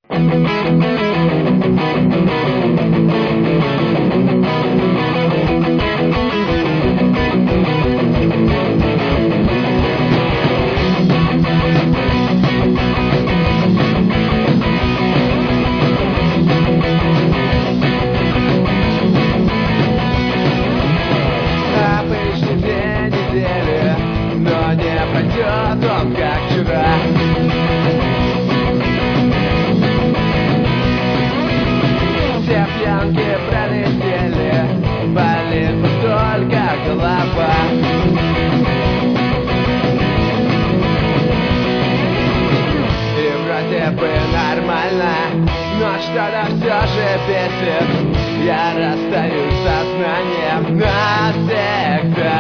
Обычный день недели, но не пройдет он, как вчера. Все пьянки пролетели, болит вот только голова. И вроде бы нормально, но что-то все же бесит. Я расстаюсь с сознанием навсегда.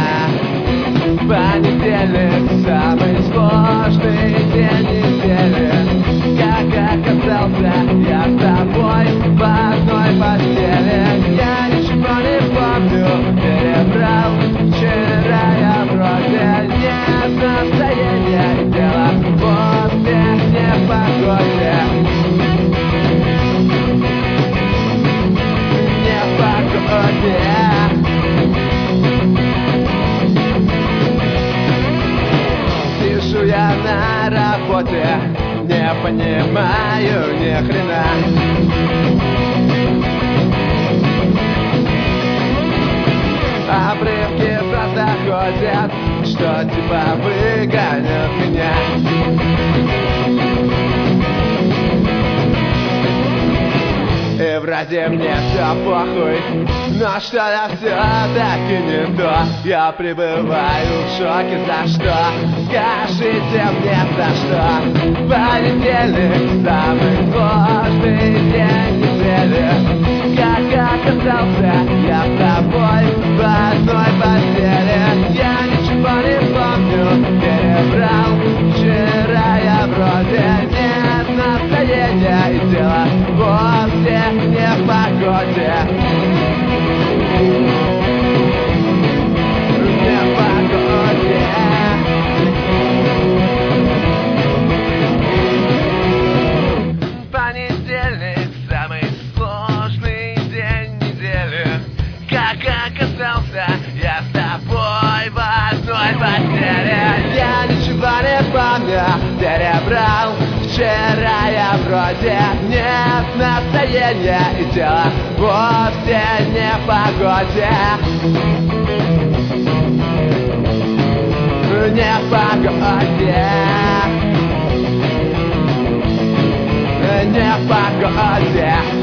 Понедельник — самый сложный день недели. Как оказался я с тобой в одной постели. Я ничего не помню, перебрал. Вчера я вроде нет настроения, и дело вовсе не в погоде. Не в погоде. Сижу я на работе, не понимаю ни хрена. Обрывки просто ходят, что типа выгонят меня. И вроде мне все похуй, но что-то все-таки не то. Я пребываю в шоке, за что? Скажите мне, за что? Понедельник — самый сложный день недели. Как оказался я с тобой в одной постели. Я ничего не помню, перебрал. Вчера я вроде нет настроения, и дело вовсе не в погоде. Не в погоде. Понедельник — самый сложный день недели. Как оказался я с тобой в одной постели. Я ничего не помню, перебрал. Вчера я вроде нет настроения, и дело вовсе не в погоде. Не в погоде. Не в погоде.